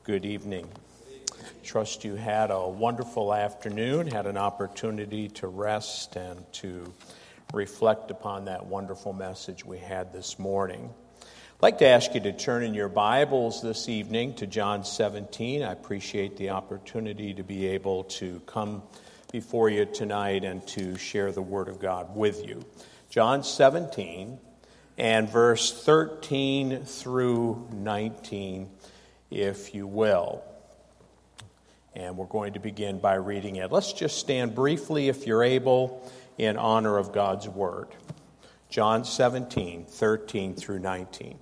Good evening. Trust you had a wonderful afternoon, had an opportunity to rest and to reflect upon that wonderful message we had this morning. I'd like to ask you to turn in your Bibles this evening to John 17. I appreciate the opportunity to be able to come before you tonight and to share the Word of God with you. John 17 and verse 13 through 19, if you will. And we're going to begin by reading it. Let's just stand briefly, if you're able, in honor of God's Word. John 17, 13 through 19.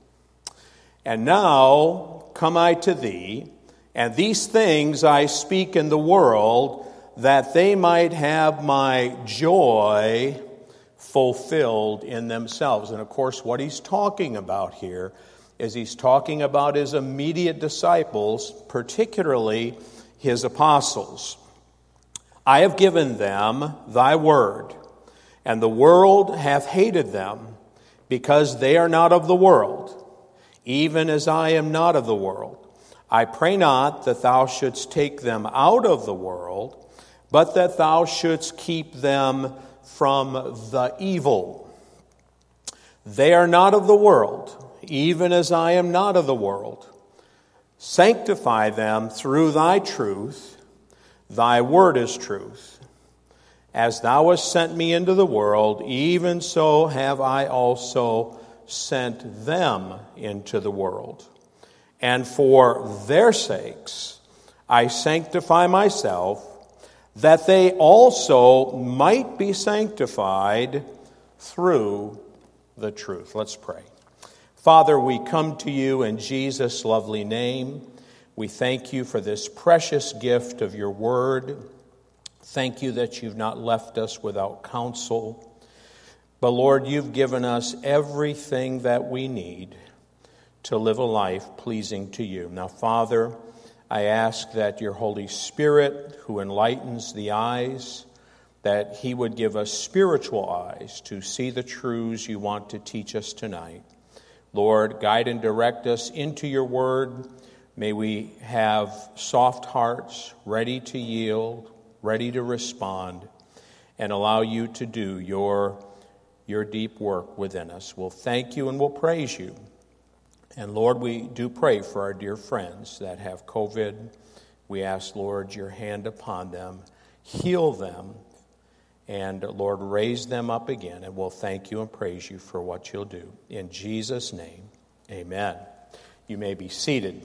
And now come I to thee, and these things I speak in the world, that they might have my joy fulfilled in themselves. And of course, what he's talking about here is he's talking about his immediate disciples, particularly his apostles. I have given them thy word, and the world hath hated them, because they are not of the world, even as I am not of the world. I pray not that thou shouldst take them out of the world, but that thou shouldst keep them from the evil. They are not of the world, even as I am not of the world. Sanctify them through thy truth. Thy word is truth. As thou hast sent me into the world, even so have I also sent them into the world. And for their sakes I sanctify myself, that they also might be sanctified through the truth. Let's pray. Father, we come to you in Jesus' lovely name. We thank you for this precious gift of your word. Thank you that you've not left us without counsel. But Lord, you've given us everything that we need to live a life pleasing to you. Now, Father, I ask that your Holy Spirit, who enlightens the eyes, that he would give us spiritual eyes to see the truths you want to teach us tonight. Lord, guide and direct us into your word. May we have soft hearts, ready to yield, ready to respond, and allow you to do your deep work within us. We'll thank you and we'll praise you. And Lord, we do pray for our dear friends that have COVID. We ask, Lord, your hand upon them, heal them, and Lord, raise them up again. And we'll thank you and praise you for what you'll do. In Jesus' name, amen. You may be seated.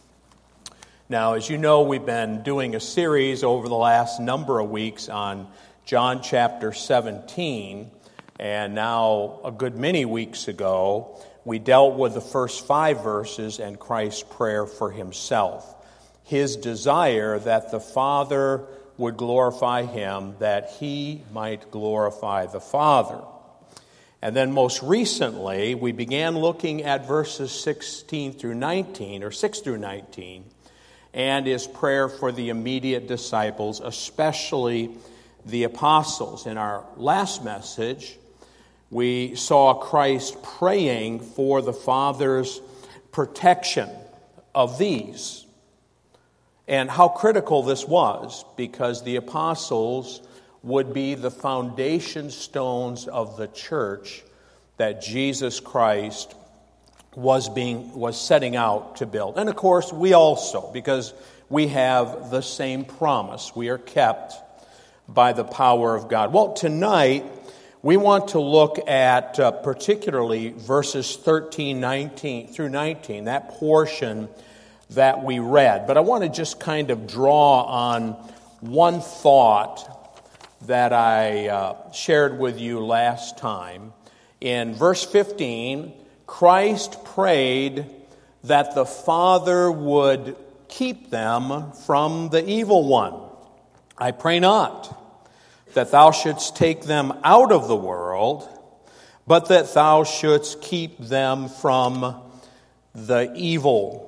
Now, as you know, we've been doing a series over the last number of weeks on John chapter 17. And now, a good many weeks ago, we dealt with the first 5 verses and Christ's prayer for himself. His desire that the Father would glorify him, that he might glorify the Father. And then most recently, we began looking at verses 16 through 19, or 6 through 19, and his prayer for the immediate disciples, especially the apostles. In our last message, we saw Christ praying for the Father's protection of these, and how critical this was, because the apostles would be the foundation stones of the church that Jesus Christ was setting out to build. And of course, we also, because we have the same promise. We are kept by the power of God. Well, tonight, we want to look at particularly verses 13 through 19, that portion that we read. But I want to just kind of draw on one thought that I shared with you last time. In verse 15, Christ prayed that the Father would keep them from the evil one. I pray not that thou shouldst take them out of the world, but that thou shouldst keep them from the evil.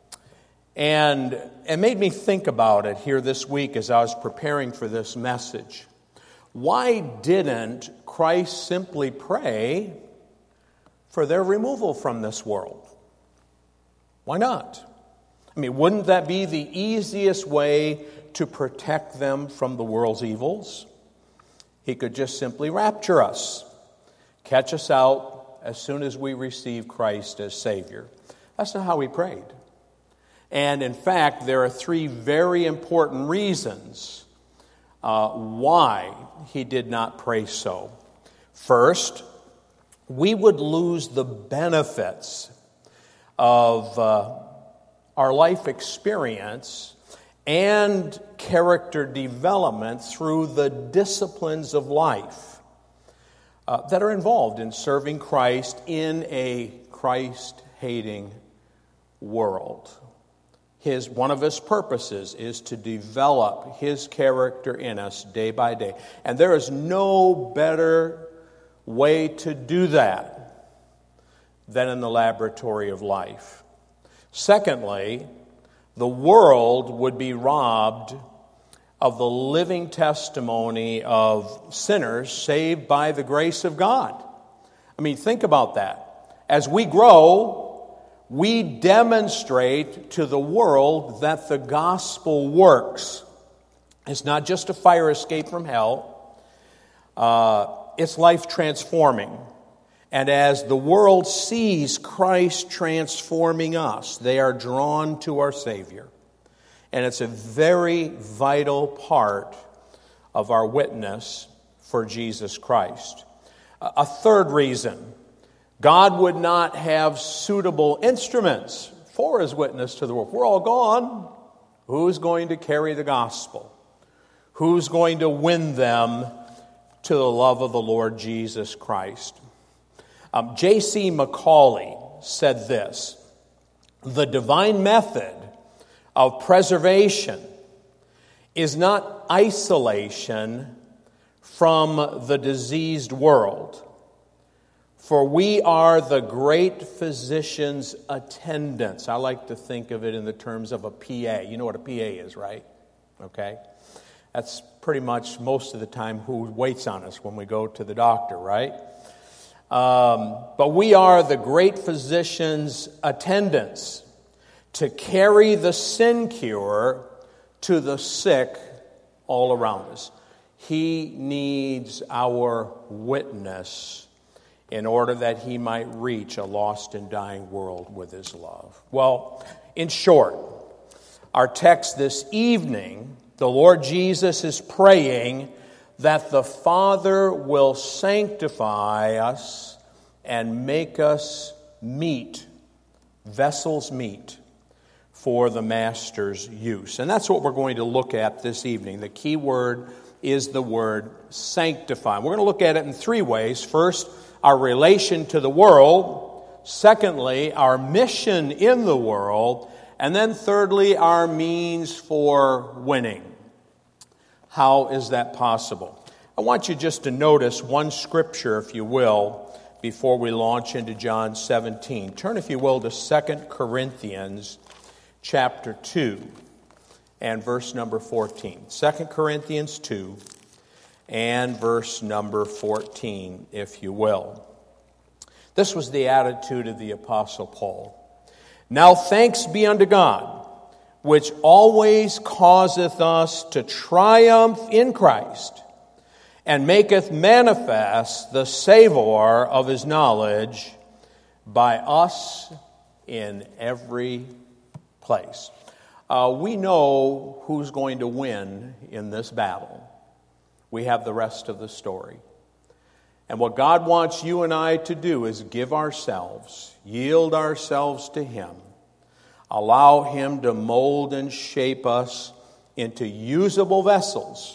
And it made me think about it here this week as I was preparing for this message. Why didn't Christ simply pray for their removal from this world? Why not? I mean, wouldn't that be the easiest way to protect them from the world's evils? He could just simply rapture us, catch us out as soon as we receive Christ as Savior. That's not how he prayed. And in fact, there are three very important reasons why he did not pray so. First, we would lose the benefits of our life experience and character development through the disciplines of life that are involved in serving Christ in a Christ-hating world. One of his purposes is to develop his character in us day by day. And there is no better way to do that than in the laboratory of life. Secondly, the world would be robbed of the living testimony of sinners saved by the grace of God. I mean, think about that. As we grow, we demonstrate to the world that the gospel works. It's not just a fire escape from hell. It's life transforming. And as the world sees Christ transforming us, they are drawn to our Savior. And it's a very vital part of our witness for Jesus Christ. A third reason, God would not have suitable instruments for his witness to the world. We're all gone. Who's going to carry the gospel? Who's going to win them to the love of the Lord Jesus Christ? J.C. Macaulay said this: the divine method of preservation is not isolation from the diseased world, for we are the great physician's attendants. I like to think of it in the terms of a PA. You know what a PA is, right? Okay? That's pretty much most of the time who waits on us when we go to the doctor, right? But we are the great physician's attendants to carry the sin cure to the sick all around us. He needs our witness in order that he might reach a lost and dying world with his love. Well, in short, our text this evening, the Lord Jesus is praying that the Father will sanctify us and make us meet, vessels meet, for the Master's use. And that's what we're going to look at this evening. The key word is the word sanctify. We're going to look at it in three ways. First, our relation to the world. Secondly, our mission in the world. And then thirdly, our means for winning. How is that possible? I want you just to notice one scripture, if you will, before we launch into John 17. Turn, if you will, to 2 Corinthians chapter 2 and verse number 14. 2 Corinthians 2 and verse number 14, if you will. This was the attitude of the Apostle Paul. Now thanks be unto God, which always causeth us to triumph in Christ, and maketh manifest the savour of his knowledge by us in every place. We know who's going to win in this battle. We have the rest of the story. And what God wants you and I to do is give ourselves, yield ourselves to him, allow him to mold and shape us into usable vessels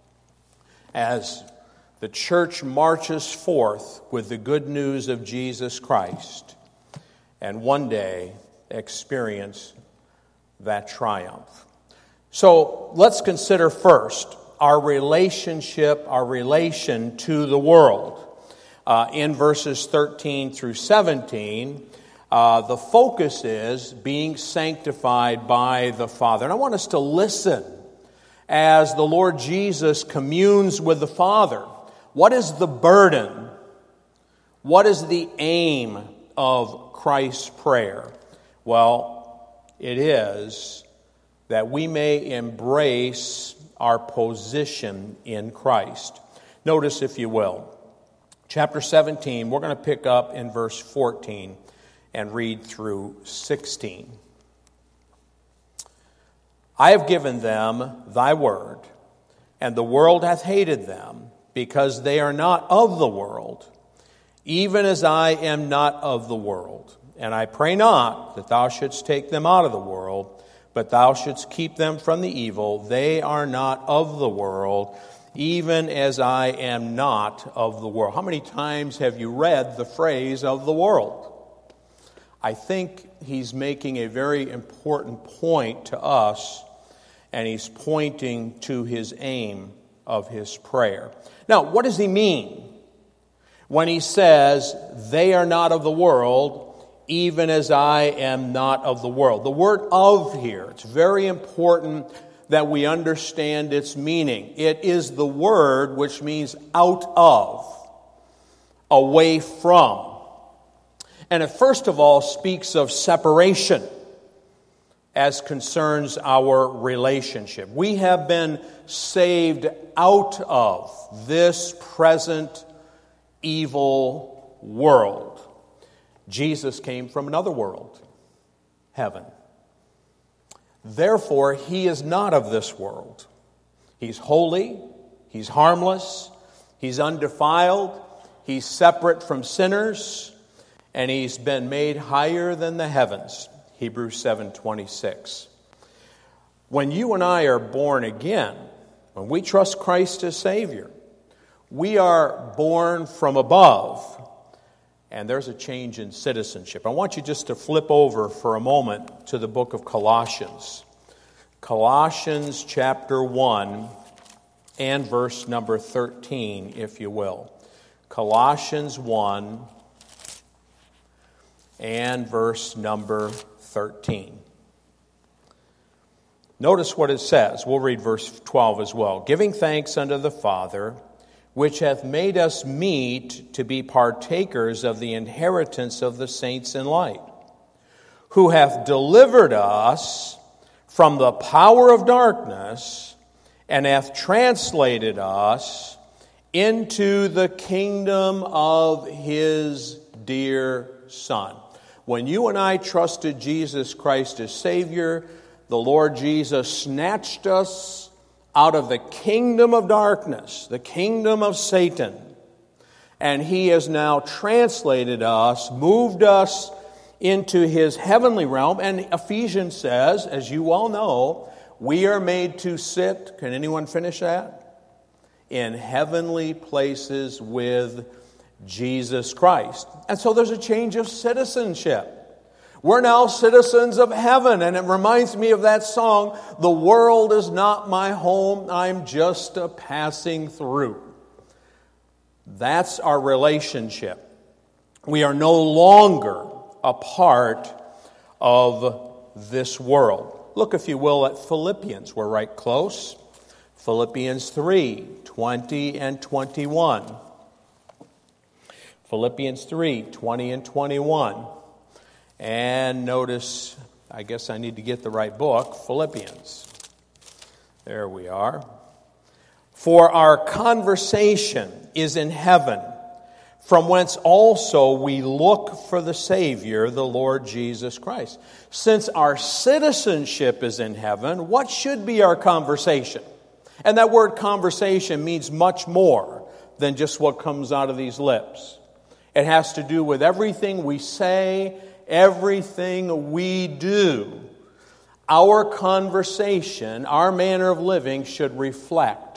as the church marches forth with the good news of Jesus Christ, and one day experience that triumph. So let's consider first our relation to the world. In verses 13 through 17, the focus is being sanctified by the Father. And I want us to listen as the Lord Jesus communes with the Father. What is the burden? What is the aim of Christ's prayer? Well, it is that we may embrace our position in Christ. Notice, if you will, chapter 17, we're going to pick up in verse 14 and read through 16. I have given them thy word, and the world hath hated them, because they are not of the world, even as I am not of the world. And I pray not that thou shouldst take them out of the world, but thou shouldst keep them from the evil. They are not of the world, even as I am not of the world. How many times have you read the phrase of the world? I think he's making a very important point to us, and he's pointing to his aim of his prayer. Now, what does he mean when he says, they are not of the world, even as I am not of the world? The word of here, it's very important that we understand its meaning. It is the word which means out of, away from. And it first of all speaks of separation as concerns our relationship. We have been saved out of this present evil world. Jesus came from another world, heaven. Therefore, he is not of this world. He's holy, he's harmless, he's undefiled, he's separate from sinners, and he's been made higher than the heavens. Hebrews 7:26. When you and I are born again, when we trust Christ as Savior, we are born from above, and there's a change in citizenship. I want you just to flip over for a moment to the book of Colossians. Colossians chapter 1 and verse number 13, if you will. Colossians 1 and verse number 13. Notice what it says. We'll read verse 12 as well. Giving thanks unto the Father, which hath made us meet to be partakers of the inheritance of the saints in light, who hath delivered us from the power of darkness, and hath translated us into the kingdom of his dear Son. When you and I trusted Jesus Christ as Savior, the Lord Jesus snatched us out of the kingdom of darkness, the kingdom of Satan. And he has now translated us, moved us into his heavenly realm. And Ephesians says, as you all know, we are made to sit, can anyone finish that? In heavenly places with Jesus Christ. And so there's a change of citizenship. We're now citizens of heaven, and it reminds me of that song, "The world is not my home, I'm just a passing through." That's our relationship. We are no longer a part of this world. Look, if you will, at Philippians. We're right close. Philippians 3, 20 and 21. Philippians 3, 20 and 21. And notice, I guess I need to get the right book, Philippians. There we are. For our conversation is in heaven, from whence also we look for the Savior, the Lord Jesus Christ. Since our citizenship is in heaven, what should be our conversation? And that word conversation means much more than just what comes out of these lips. It has to do with everything we say, everything we do. Our conversation, our manner of living should reflect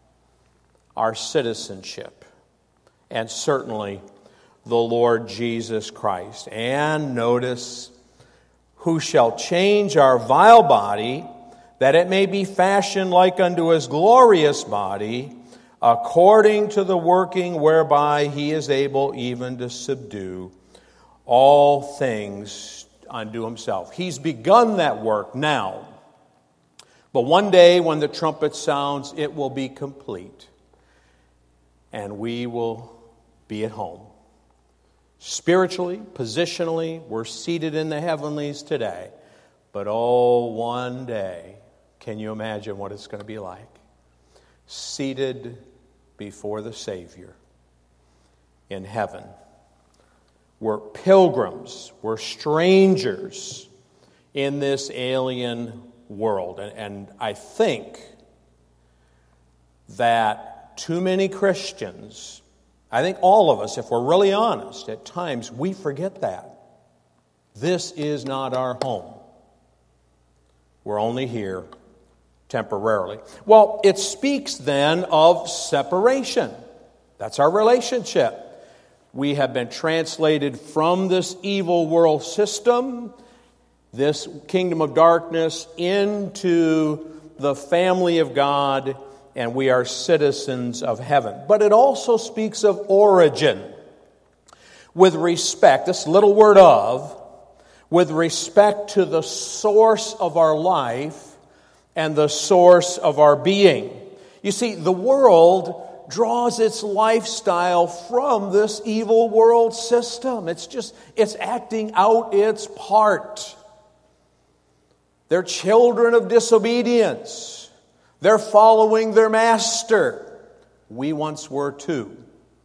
our citizenship, and certainly the Lord Jesus Christ. And notice, who shall change our vile body, that it may be fashioned like unto his glorious body, according to the working whereby he is able even to subdue all things unto himself. He's begun that work now. But one day when the trumpet sounds, it will be complete. And we will be at home. Spiritually, positionally, we're seated in the heavenlies today. But oh, one day, can you imagine what it's going to be like? Seated before the Savior in heaven. We're pilgrims, we're strangers in this alien world. And I think that too many Christians, I think all of us, if we're really honest, at times we forget that. This is not our home. We're only here temporarily. Well, it speaks then of separation. That's our relationship. We have been translated from this evil world system, this kingdom of darkness, into the family of God, and we are citizens of heaven. But it also speaks of origin. With respect, this little word of, with respect to the source of our life and the source of our being. You see, the world draws its lifestyle from this evil world system. It's acting out its part. They're children of disobedience. They're following their master. We once were too.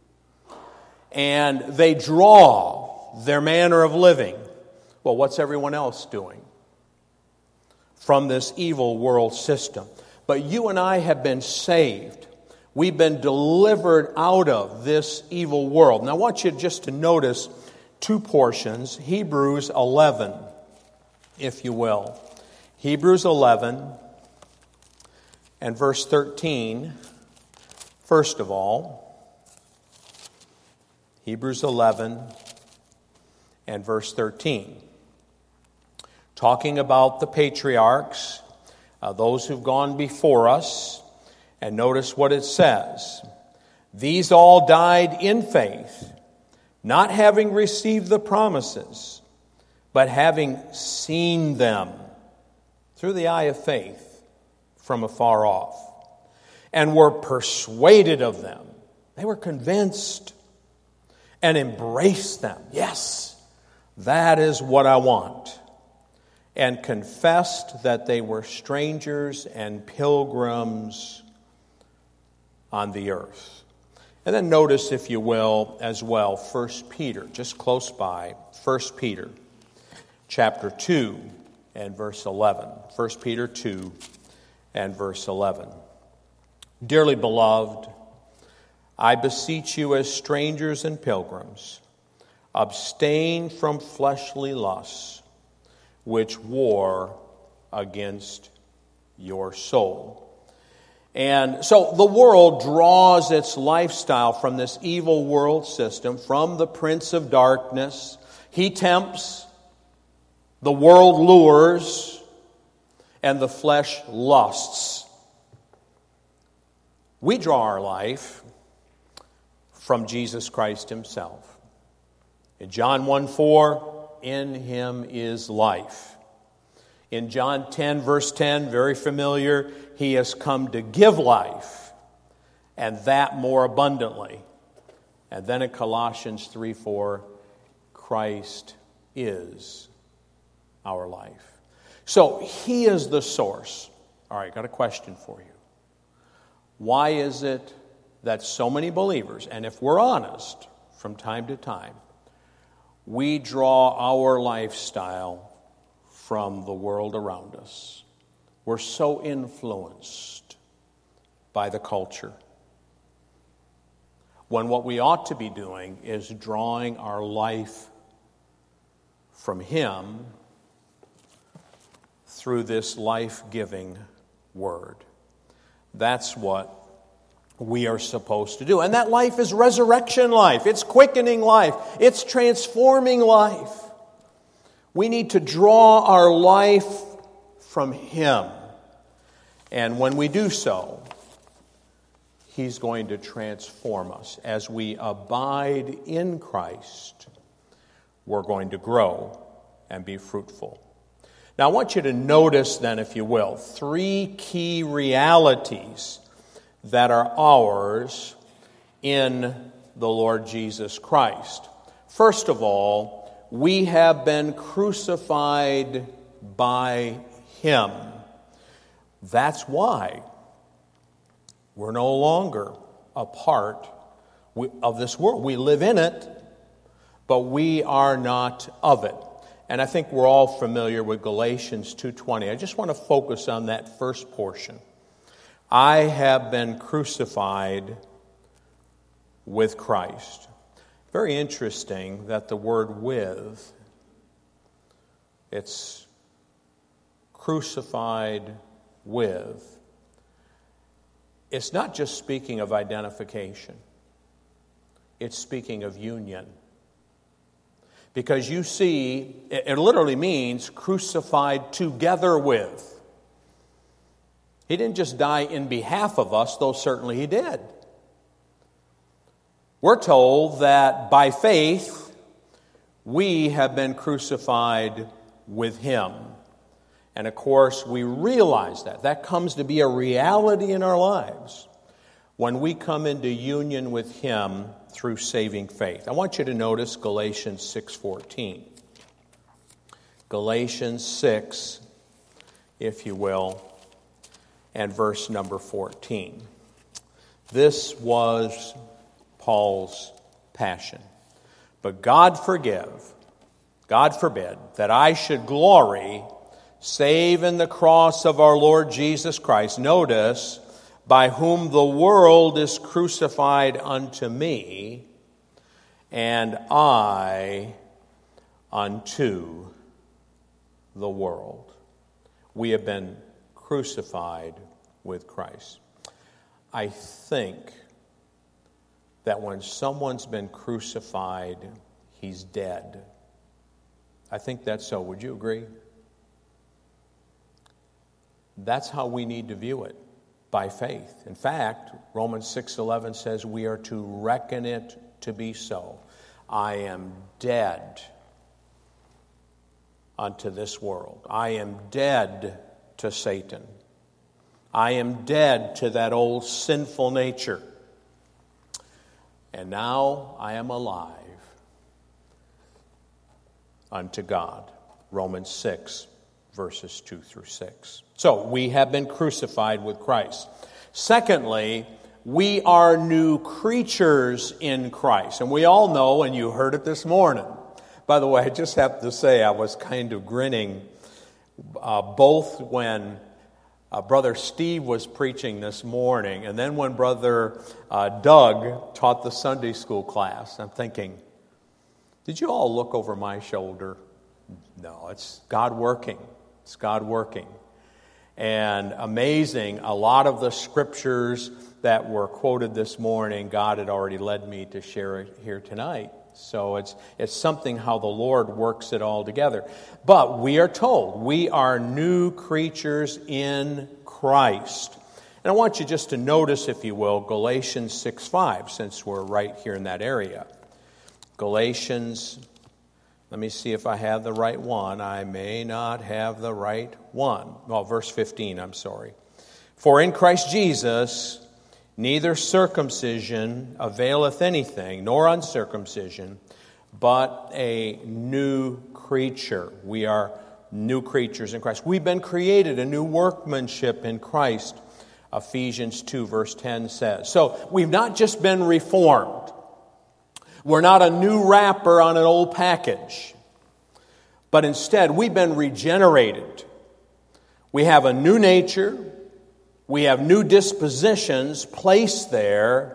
And they draw their manner of living. Well, what's everyone else doing? From this evil world system. But you and I have been saved. We've been delivered out of this evil world. Now I want you just to notice two portions. Hebrews 11, if you will. Hebrews 11 and verse 13. First of all, Hebrews 11 and verse 13. Talking about the patriarchs, those who've gone before us. And notice what it says. These all died in faith, not having received the promises, but having seen them through the eye of faith from afar off, and were persuaded of them. They were convinced and embraced them. Yes, that is what I want. And confessed that they were strangers and pilgrims on the earth. And then notice, if you will, as well, 1 Peter, just close by, 1 Peter chapter 2 and verse 11. 1 Peter 2 and verse 11. Dearly beloved, I beseech you as strangers and pilgrims, abstain from fleshly lusts, which war against your soul. And so the world draws its lifestyle from this evil world system, from the prince of darkness. He tempts, the world lures, and the flesh lusts. We draw our life from Jesus Christ himself. In John 1:4, in him is life. In John 10, verse 10, very familiar, he has come to give life, and that more abundantly. And then in Colossians 3:4, Christ is our life. So he is the source. All right, got a question for you. Why is it that so many believers, and if we're honest, from time to time, we draw our lifestyle from the world around us? We're so influenced by the culture, when what we ought to be doing is drawing our life from him through this life-giving word. That's what we are supposed to do. And that life is resurrection life. It's quickening life. It's transforming life. We need to draw our life from him. And when we do so, he's going to transform us. As we abide in Christ, we're going to grow and be fruitful. Now, I want you to notice then, if you will, three key realities that are ours in the Lord Jesus Christ. First of all, we have been crucified by Him. That's why we're no longer a part of this world. We live in it, but we are not of it. And I think we're all familiar with Galatians 2:20. I just want to focus on that first portion. I have been crucified with Christ. Very interesting that the word with, it's crucified with. It's not just speaking of identification. It's speaking of union. Because you see, it literally means crucified together with. He didn't just die in behalf of us, though certainly He did. We're told that by faith, we have been crucified with Him. And of course, we realize that. That comes to be a reality in our lives when we come into union with Him through saving faith. I want you to notice Galatians 6:14. Galatians 6, if you will, and verse number 14. This was Paul's passion. But God forbid, that I should glory save in the cross of our Lord Jesus Christ. Notice, by whom the world is crucified unto me, and I unto the world. We have been crucified with Christ. I think that when someone's been crucified, he's dead. I think that's so. Would you agree? That's how we need to view it, by faith. In fact, Romans 6:11 says we are to reckon it to be so. I am dead unto this world. I am dead to Satan. I am dead to that old sinful nature. And now I am alive unto God. Romans 6, verses 2 through 6. So we have been crucified with Christ. Secondly, we are new creatures in Christ. And we all know, and you heard it this morning. By the way, I just have to say I was kind of grinning both when Brother Steve was preaching this morning, and then when Brother Doug taught the Sunday school class. I'm thinking, did you all look over my shoulder? No, it's God working. It's God working. And amazing, a lot of the scriptures that were quoted this morning, God had already led me to share it here tonight. So it's something how the Lord works it all together. But we are told we are new creatures in Christ. And I want you just to notice, if you will, Galatians 6:5, since we're right here in that area. Galatians, let me see if I have the right one. I may not have the right one. Well, verse 15, I'm sorry. For in Christ Jesus, neither circumcision availeth anything, nor uncircumcision, but a new creature. We are new creatures in Christ. We've been created a new workmanship in Christ, Ephesians 2, verse 10 says. So we've not just been reformed. We're not a new wrapper on an old package. But instead, we've been regenerated. We have a new nature. We have new dispositions placed there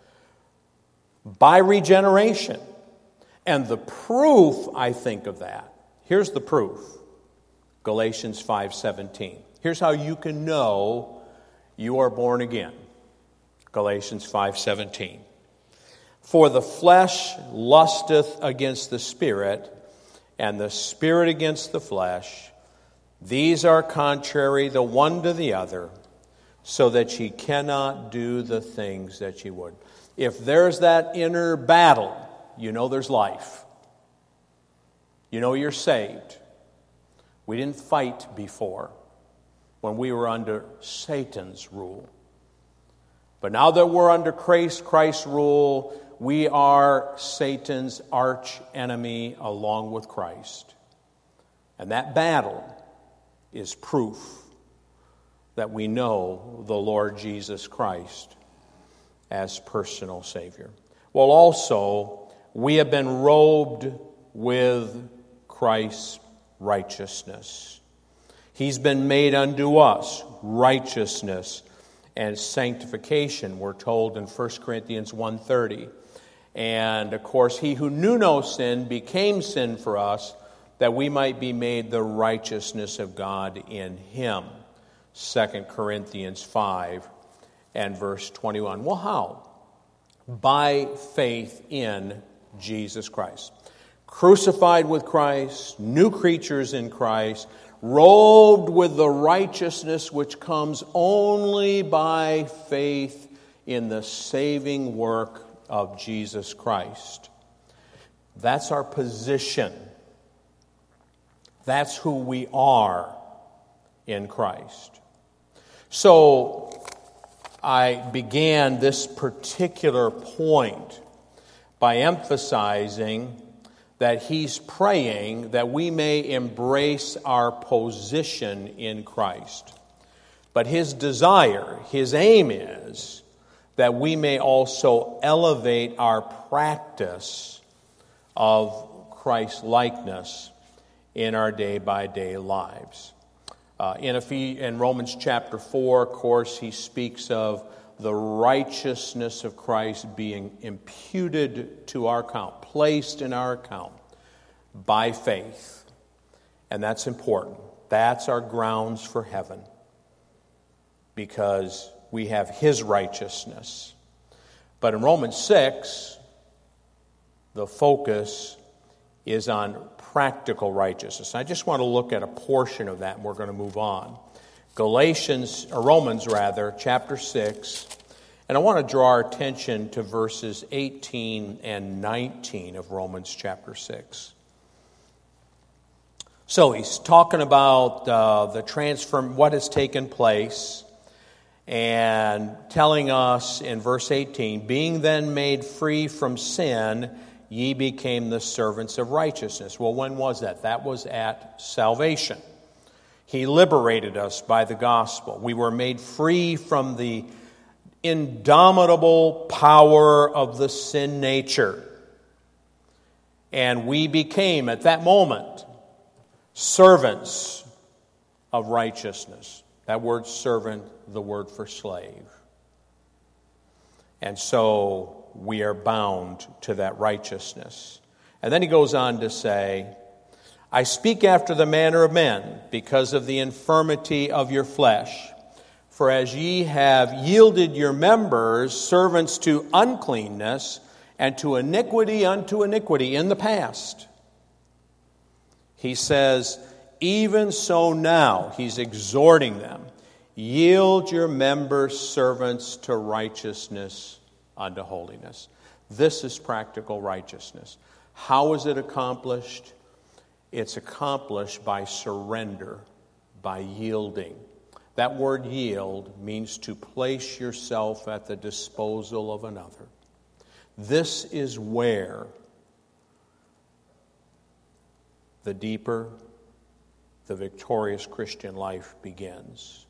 by regeneration. And the proof, I think, of that, here's the proof. Galatians 5:17. Here's how you can know you are born again. Galatians 5:17. For the flesh lusteth against the Spirit, and the Spirit against the flesh. These are contrary the one to the other, so that ye cannot do the things that ye would. If there's that inner battle, you know there's life. You know you're saved. We didn't fight before when we were under Satan's rule. But now that we're under Christ's rule, we are Satan's arch enemy along with Christ. And that battle is proof that we know the Lord Jesus Christ as personal Savior. Well, also, we have been robed with Christ's righteousness. He's been made unto us righteousness and sanctification, we're told in 1 Corinthians 1:30. And, of course, he who knew no sin became sin for us, that we might be made the righteousness of God in him. 2 Corinthians 5 and verse 21. Well, how? By faith in Jesus Christ. Crucified with Christ, new creatures in Christ, robed with the righteousness which comes only by faith in the saving work of Jesus Christ. That's our position. That's who we are in Christ. So I began this particular point by emphasizing that he's praying that we may embrace our position in Christ. But his desire, his aim is that we may also elevate our practice of Christ's likeness in our day-by-day lives. In Romans chapter 4, of course, he speaks of the righteousness of Christ being imputed to our account, placed in our account by faith. And that's important. That's our grounds for heaven, because we have his righteousness. But in Romans 6, the focus is on practical righteousness. I just want to look at a portion of that, and we're going to move on. Romans chapter 6, and I want to draw our attention to verses 18 and 19 of Romans chapter 6. So he's talking about what has taken place, and telling us in verse 18, being then made free from sin, ye became the servants of righteousness. Well, when was that? That was at salvation. He liberated us by the gospel. We were made free from the indomitable power of the sin nature. And we became, at that moment, servants of righteousness. That word servant, the word for slave. And so we are bound to that righteousness. And then he goes on to say, I speak after the manner of men, because of the infirmity of your flesh. For as ye have yielded your members servants to uncleanness, and to iniquity unto iniquity in the past. He says, even so now, he's exhorting them, yield your members servants to righteousness unto holiness. This is practical righteousness. How is it accomplished? It's accomplished by surrender, by yielding. That word yield means to place yourself at the disposal of another. This is where the deeper, the victorious Christian life begins.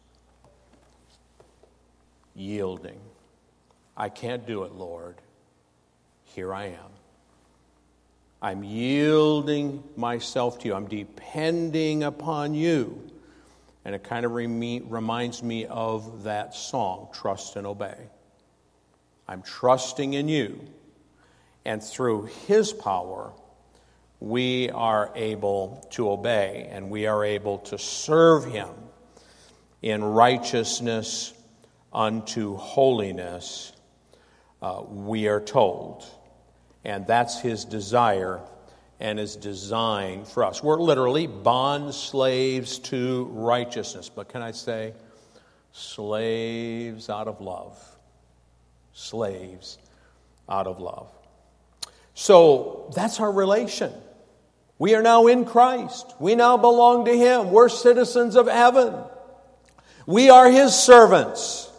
Yielding. I can't do it, Lord. Here I am. I'm yielding myself to you. I'm depending upon you. And it kind of reminds me of that song, Trust and Obey. I'm trusting in you. And through his power, we are able to obey, and we are able to serve him in righteousness unto holiness, we are told. And that's his desire and his design for us. We're literally bond slaves to righteousness. But can I say, slaves out of love. Slaves out of love. So that's our relation. We are now in Christ. We now belong to him. We're citizens of heaven. We are his servants.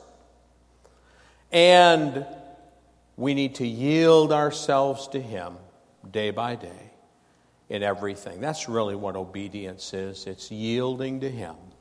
And we need to yield ourselves to him day by day in everything. That's really what obedience is. It's yielding to him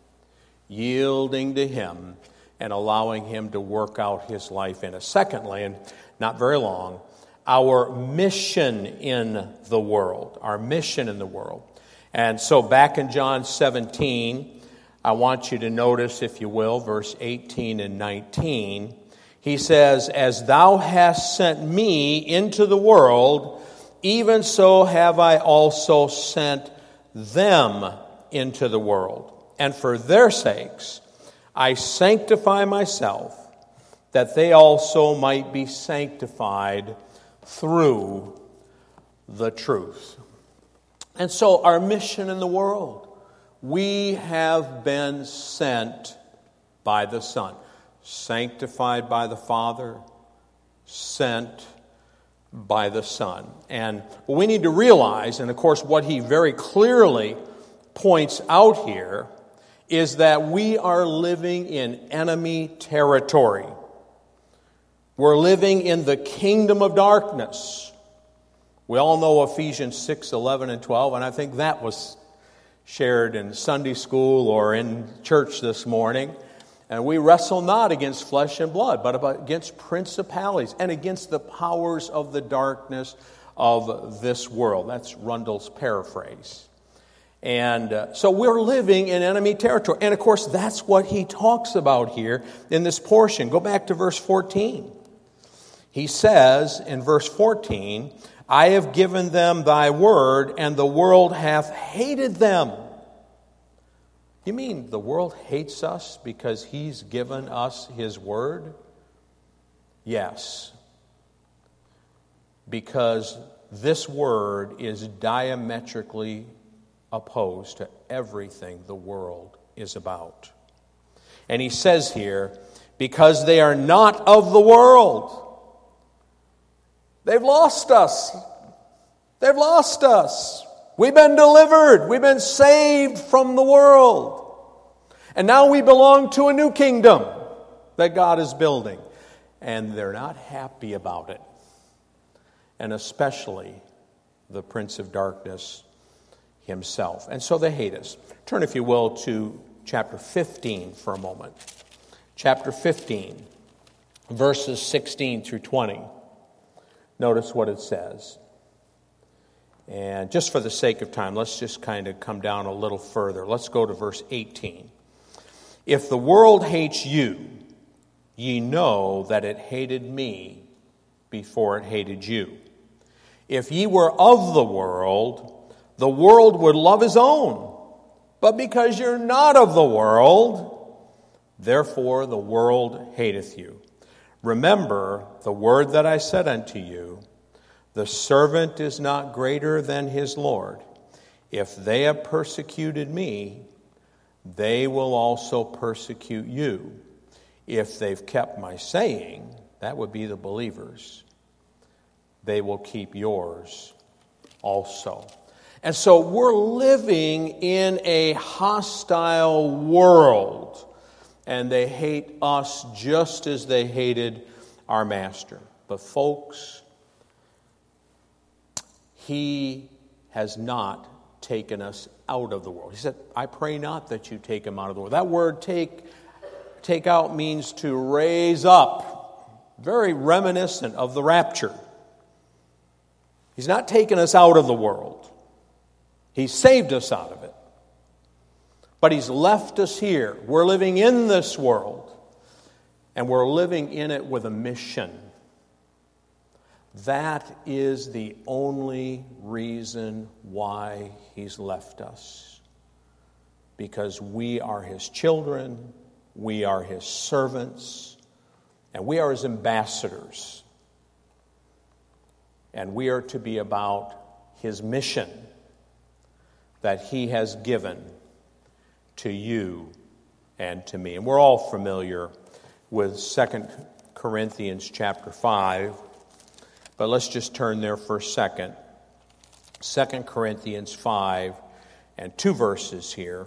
yielding to Him and allowing Him to work out His life in us. Secondly, and not very long, our mission in the world. Our mission in the world. And so back in John 17, I want you to notice, if you will, verse 18 and 19. He says, "As thou hast sent me into the world, even so have I also sent them into the world. And for their sakes I sanctify myself, that they also might be sanctified through the truth." And so our mission in the world, we have been sent by the Son, sanctified by the Father, sent by the Son. And what we need to realize, and of course what he very clearly points out here, is that we are living in enemy territory. We're living in the kingdom of darkness. We all know Ephesians 6, 11, and 12, and I think that was shared in Sunday school or in church this morning. And we wrestle not against flesh and blood, but against principalities and against the powers of the darkness of this world. That's Rundle's paraphrase. And so we're living in enemy territory. And of course, that's what he talks about here in this portion. Go back to verse 14. He says in verse 14, "I have given them thy word, and the world hath hated them." You mean the world hates us because he's given us his word? Yes. Because this word is diametrically opposed to everything the world is about. And he says here, because they are not of the world. They've lost us. They've lost us. We've been delivered. We've been saved from the world. And now we belong to a new kingdom that God is building. And they're not happy about it. And especially the Prince of Darkness himself. And so they hate us. Turn, if you will, to chapter 15 for a moment. Chapter 15, verses 16 through 20. Notice what it says. And just for the sake of time, let's just kind of come down a little further. Let's go to verse 18. "If the world hates you, ye know that it hated me before it hated you. If ye were of the world would love his own. But because you're not of the world, therefore the world hateth you. Remember the word that I said unto you, the servant is not greater than his Lord. If they have persecuted me, they will also persecute you. If they've kept my saying," that would be the believers, "they will keep yours also." And so we're living in a hostile world, and they hate us just as they hated our master. But folks, he has not taken us out of the world. He said, "I pray not that you take him out of the world." That word take out means to raise up. Very reminiscent of the rapture. He's not taken us out of the world. He saved us out of it. But he's left us here. We're living in this world. And we're living in it with a mission. That is the only reason why he's left us. Because we are his children, we are his servants, and we are his ambassadors. And we are to be about his mission that he has given to you and to me. And we're all familiar with 2 Corinthians chapter 5. But let's just turn there for a second. 2 Corinthians 5 and 2 verses here.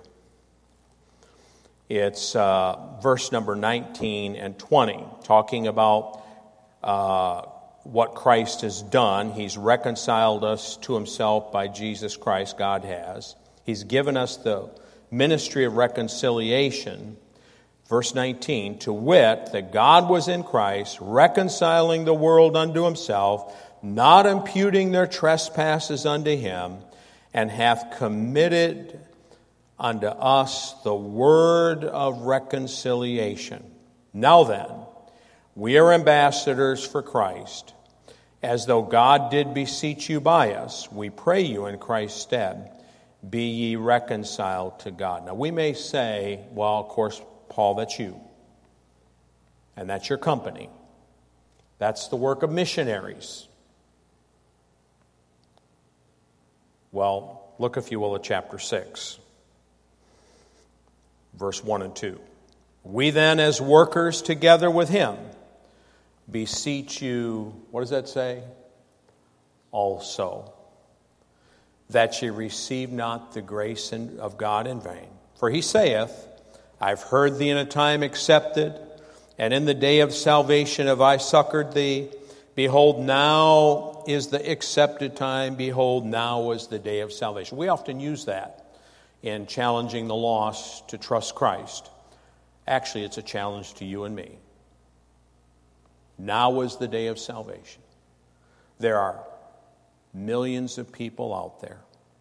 It's verse number 19 and 20, talking about what Christ has done. He's reconciled us to himself by Jesus Christ, God has. He's given us the ministry of reconciliation. Verse 19, to wit, that God was in Christ, reconciling the world unto himself, not imputing their trespasses unto him, and hath committed unto us the word of reconciliation. Now then, we are ambassadors for Christ, as though God did beseech you by us. We pray you in Christ's stead, be ye reconciled to God. Now we may say, well, of course, Paul, that's you. And that's your company. That's the work of missionaries. Well, look, if you will, at chapter 6, verse 1 and 2. We then, as workers together with him, beseech you, what does that say? Also, that ye receive not the grace of God in vain. For he saith, I've heard thee in a time accepted, and in the day of salvation have I succored thee. Behold, now is the accepted time. Behold, now is the day of salvation. We often use that in challenging the lost to trust Christ. Actually, it's a challenge to you and me. Now is the day of salvation. There are millions of people out there.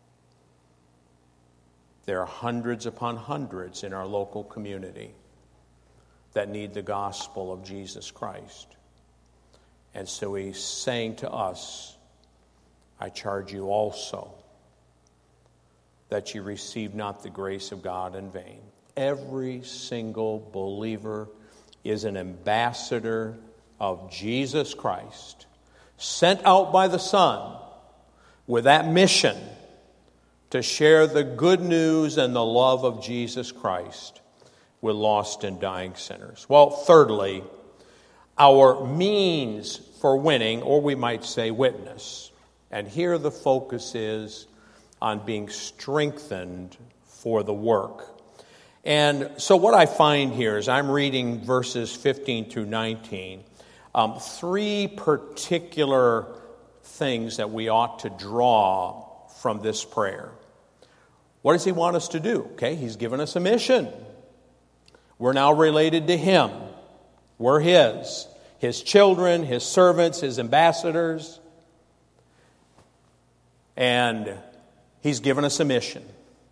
There are hundreds upon hundreds in our local community that need the gospel of Jesus Christ. And so he's saying to us, I charge you also that you receive not the grace of God in vain. Every single believer is an ambassador of Jesus Christ, sent out by the Son with that mission to share the good news and the love of Jesus Christ with lost and dying sinners. Well, thirdly, our means for winning, or we might say witness. And here the focus is on being strengthened for the work. And so what I find here is I'm reading verses 15 through 19, three particular things that we ought to draw from this prayer. What does he want us to do? Okay, he's given us a mission. We're now related to him. We're his children, his servants, his ambassadors. And he's given us a mission.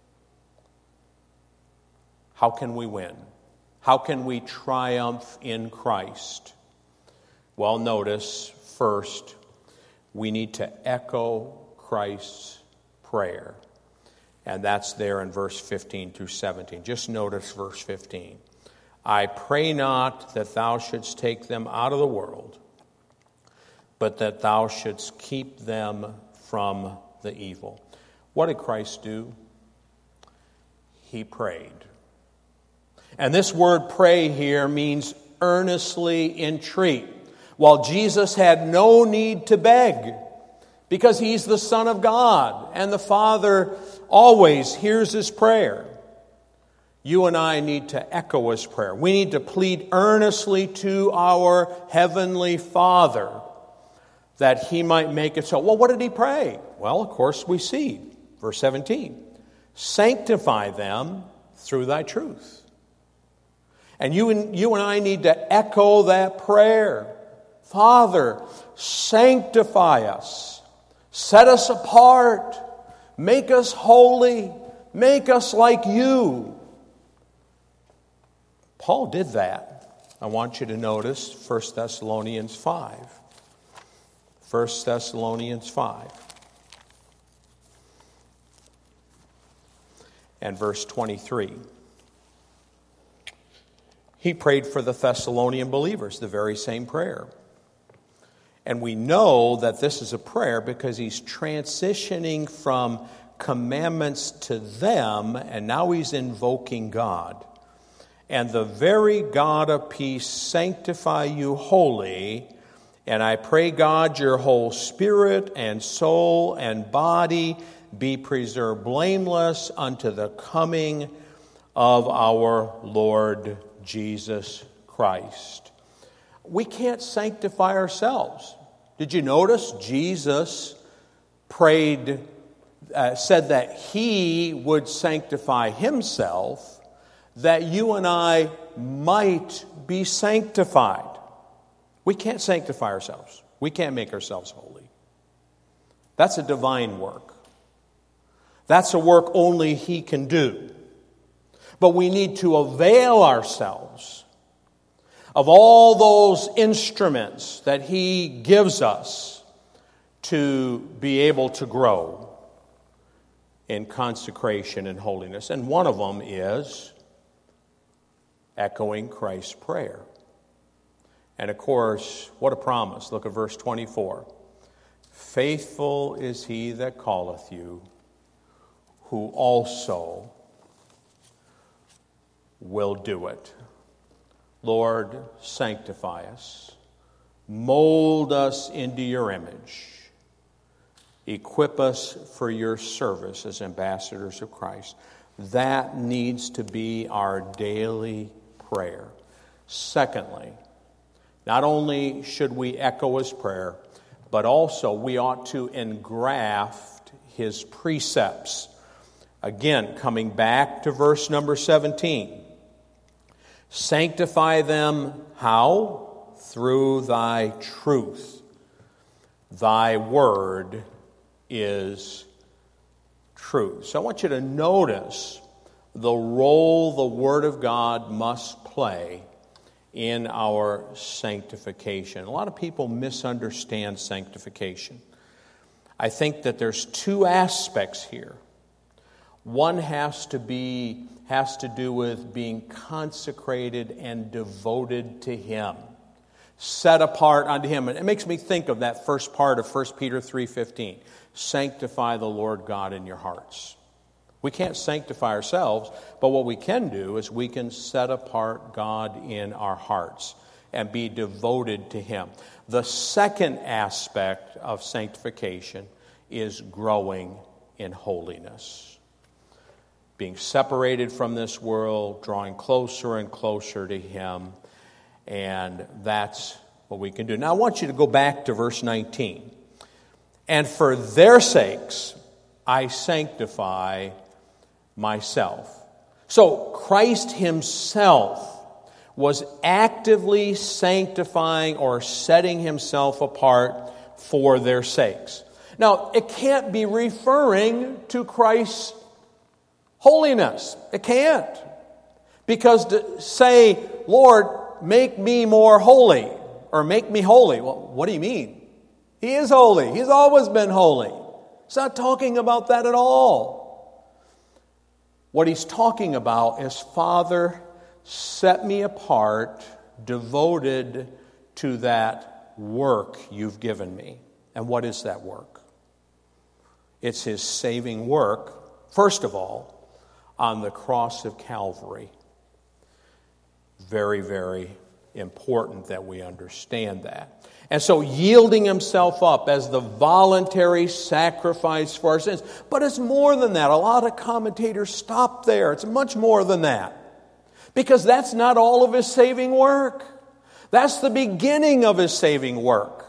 How can we win? How can we triumph in Christ? Well, notice, first, we need to echo Christ's prayer. And that's there in verse 15 through 17. Just notice verse 15. I pray not that thou shouldst take them out of the world, but that thou shouldst keep them from the evil. What did Christ do? He prayed. And this word pray here means earnestly entreat. While Jesus had no need to beg, because he's the Son of God, and the Father always hears his prayer. You and I need to echo his prayer. We need to plead earnestly to our Heavenly Father that he might make it so. Well, what did he pray? Well, of course, we see. Verse 17. Sanctify them through thy truth. And you and I need to echo that prayer. Father, sanctify us. Set us apart. Make us holy. Make us like you. Paul did that. I want you to notice 1 Thessalonians 5. 1 Thessalonians 5. And verse 23. He prayed for the Thessalonian believers, the very same prayer. And we know that this is a prayer because he's transitioning from commandments to them, and now he's invoking God. And the very God of peace sanctify you wholly, and I pray, God, your whole spirit and soul and body be preserved blameless unto the coming of our Lord Jesus Christ. We can't sanctify ourselves. Did you notice Jesus prayed said that He would sanctify Himself, that you and I might be sanctified. We can't sanctify ourselves. We can't make ourselves holy. That's a divine work. That's a work only He can do. But we need to avail ourselves of all those instruments that He gives us to be able to grow in consecration and holiness. And one of them is echoing Christ's prayer. And of course, what a promise. Look at verse 24. Faithful is He that calleth you, who also will do it. Lord, sanctify us. Mold us into your image. Equip us for your service as ambassadors of Christ. That needs to be our daily prayer. Secondly, not only should we echo His prayer, but also we ought to engraft His precepts. Again, coming back to verse number 17. Sanctify them how? Through thy truth. Thy word is truth. So I want you to notice the role the Word of God must play in our sanctification. A lot of people misunderstand sanctification. I think that there's two aspects here. One has to do with being consecrated and devoted to Him, set apart unto Him. And it makes me think of that first part of 1 Peter 3:15. Sanctify the Lord God in your hearts. We can't sanctify ourselves, but what we can do is we can set apart God in our hearts and be devoted to Him. The second aspect of sanctification is growing in holiness. Being separated from this world, drawing closer and closer to Him, and that's what we can do. Now I want you to go back to verse 19. And for their sakes I sanctify myself. So Christ Himself was actively sanctifying or setting Himself apart for their sakes. Now, it can't be referring to Christ's holiness. It can't. Because to say, Lord, make me more holy, or make me holy, well, what do you mean? He is holy. He's always been holy. It's not talking about that at all. What He's talking about is, Father, set me apart, devoted to that work you've given me. And what is that work? It's His saving work, first of all, on the cross of Calvary. Very, very important that we understand that. And so yielding Himself up as the voluntary sacrifice for our sins. But it's more than that. A lot of commentators stop there. It's much more than that. Because that's not all of His saving work. That's the beginning of His saving work.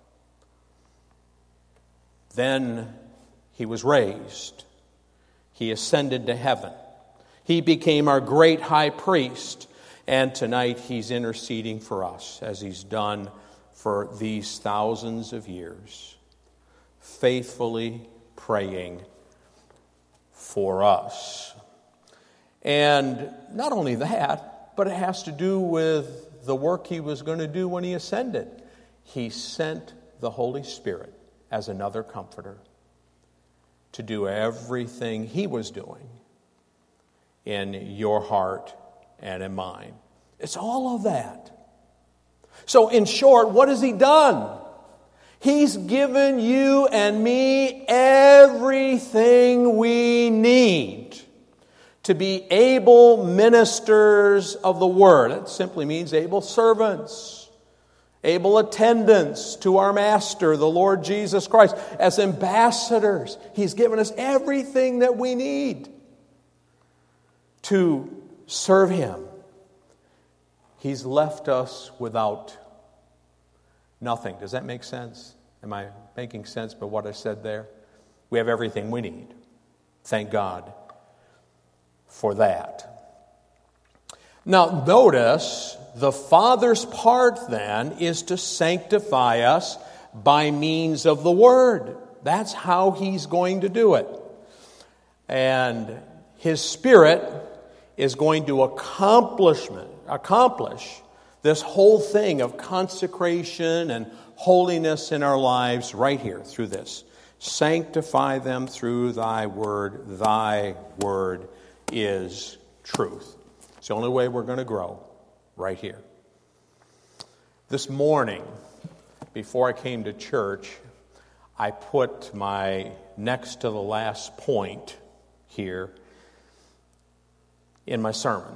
Then He was raised. He ascended to heaven. He became our great high priest. And tonight He's interceding for us, as He's done for these thousands of years, faithfully praying for us. And not only that, but it has to do with the work He was going to do when He ascended. He sent the Holy Spirit as another comforter to do everything He was doing in your heart and in mine. It's all of that. So in short, what has He done? He's given you and me everything we need to be able ministers of the Word. It simply means able servants, able attendants to our Master, the Lord Jesus Christ. As ambassadors, He's given us everything that we need to serve Him. He's left us without nothing. Does that make sense? Am I making sense by what I said there? We have everything we need. Thank God for that. Now, notice the Father's part then is to sanctify us by means of the Word. That's how He's going to do it. And His Spirit is going to accomplish this whole thing of consecration and holiness in our lives right here through this. Sanctify them through thy word. Thy word is truth. It's the only way we're going to grow, right here. This morning, before I came to church, I put my next to the last point here in my sermon.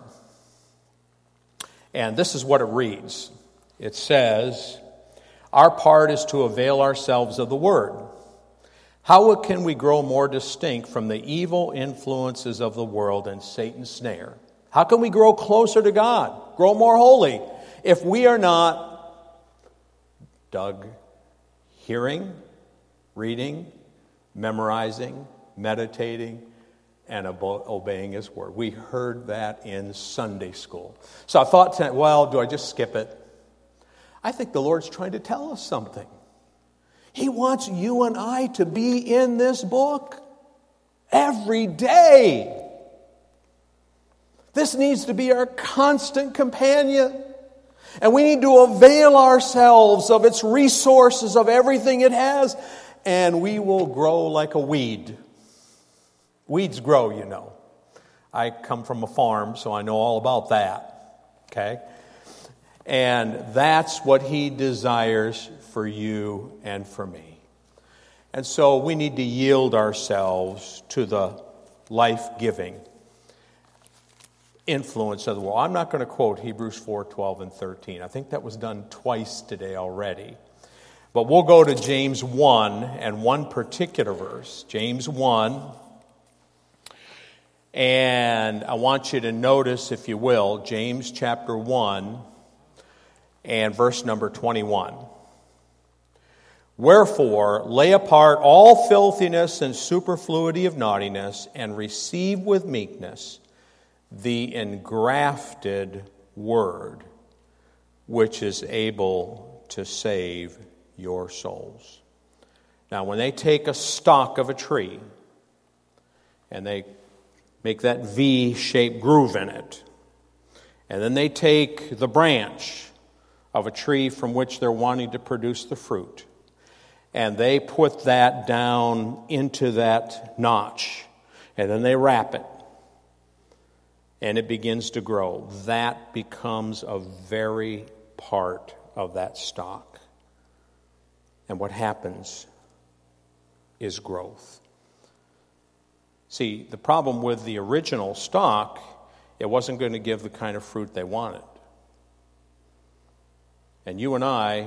And this is what it reads. It says, our part is to avail ourselves of the Word. How can we grow more distinct from the evil influences of the world and Satan's snare? How can we grow closer to God, grow more holy, if we are not, Doug, hearing, reading, memorizing, meditating, and obeying His Word? We heard that in Sunday school. So I thought tonight, well, do I just skip it? I think the Lord's trying to tell us something. He wants you and I to be in this book every day. This needs to be our constant companion. And we need to avail ourselves of its resources, of everything it has, and we will grow like a weed. Weeds grow, you know. I come from a farm, so I know all about that. Okay? And that's what He desires for you and for me. And so we need to yield ourselves to the life-giving influence of the world. I'm not going to quote Hebrews 4:12 and 13. I think that was done twice today already. But we'll go to James 1 and one particular verse. James 1. And I want you to notice, if you will, James chapter 1 and verse number 21. Wherefore, lay apart all filthiness and superfluity of naughtiness, and receive with meekness the engrafted word, which is able to save your souls. Now, when they take a stalk of a tree, and they make that V-shaped groove in it, and then they take the branch of a tree from which they're wanting to produce the fruit, and they put that down into that notch, and then they wrap it, and it begins to grow. That becomes a very part of that stalk. And what happens is growth. See, the problem with the original stalk, it wasn't going to give the kind of fruit they wanted. And you and I,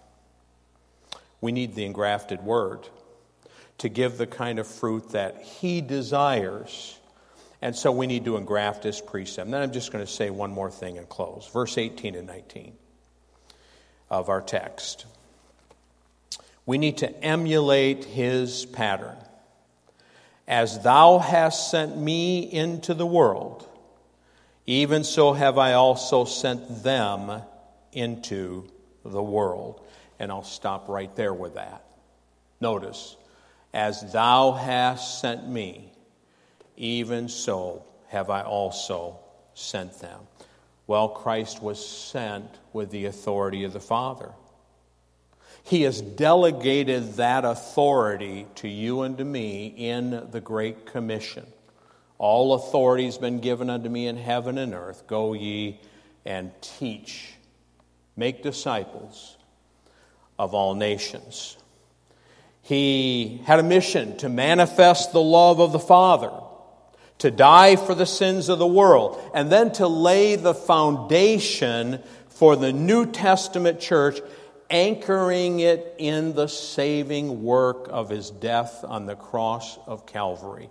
we need the engrafted word to give the kind of fruit that He desires. And so we need to engraft His precept. And then I'm just going to say one more thing and close. Verse 18 and 19 of our text. We need to emulate His pattern. As thou hast sent me into the world, even so have I also sent them into the world. And I'll stop right there with that. Notice, as thou hast sent me, even so have I also sent them. Well, Christ was sent with the authority of the Father. He has delegated that authority to you and to me in the Great Commission. All authority has been given unto me in heaven and earth. Go ye and teach. Make disciples of all nations. He had a mission to manifest the love of the Father, to die for the sins of the world, and then to lay the foundation for the New Testament church, anchoring it in the saving work of His death on the cross of Calvary.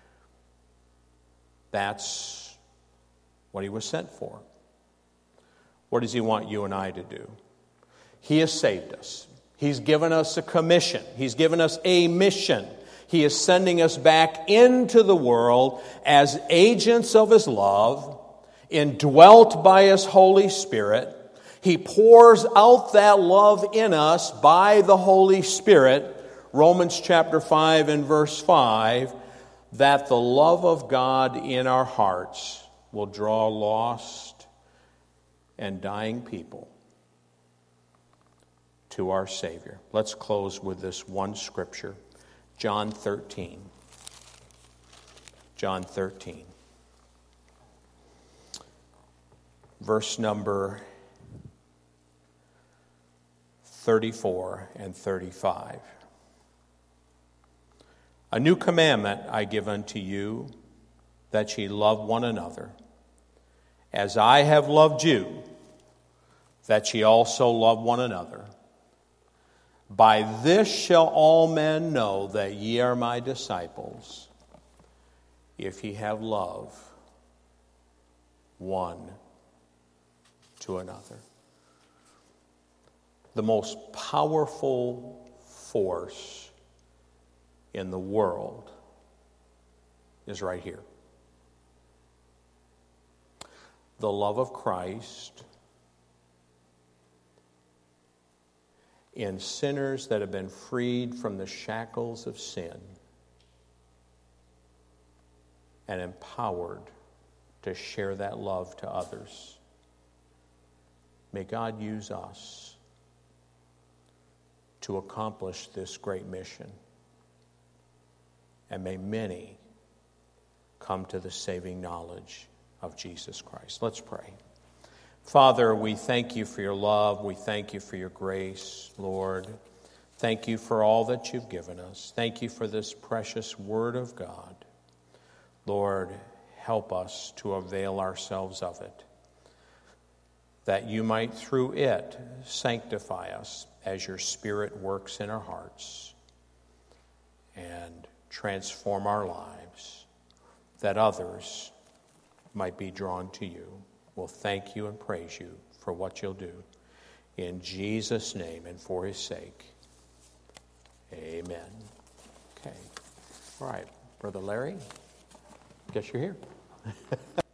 That's what He was sent for. What does He want you and I to do? He has saved us. He's given us a commission. He's given us a mission. He is sending us back into the world as agents of His love, indwelt by His Holy Spirit. He pours out that love in us by the Holy Spirit. Romans chapter 5 and verse 5, that the love of God in our hearts will draw lost and dying people to our Savior. Let's close with this one scripture. John 13. John 13. Verse number 34 and 35. A new commandment I give unto you, that ye love one another. As I have loved you, that ye also love one another. By this shall all men know that ye are my disciples, if ye have love one to another. The most powerful force in the world is right here. The love of Christ in sinners that have been freed from the shackles of sin and empowered to share that love to others. May God use us to accomplish this great mission. And may many come to the saving knowledge of Jesus Christ. Let's pray. Father, we thank you for your love. We thank you for your grace, Lord. Thank you for all that you've given us. Thank you for this precious word of God. Lord, help us to avail ourselves of it, that you might through it sanctify us as your Spirit works in our hearts and transform our lives, that others might be drawn to you. We'll thank you and praise you for what you'll do. In Jesus' name and for his sake, amen. Okay. All right. Brother Larry, guess you're here.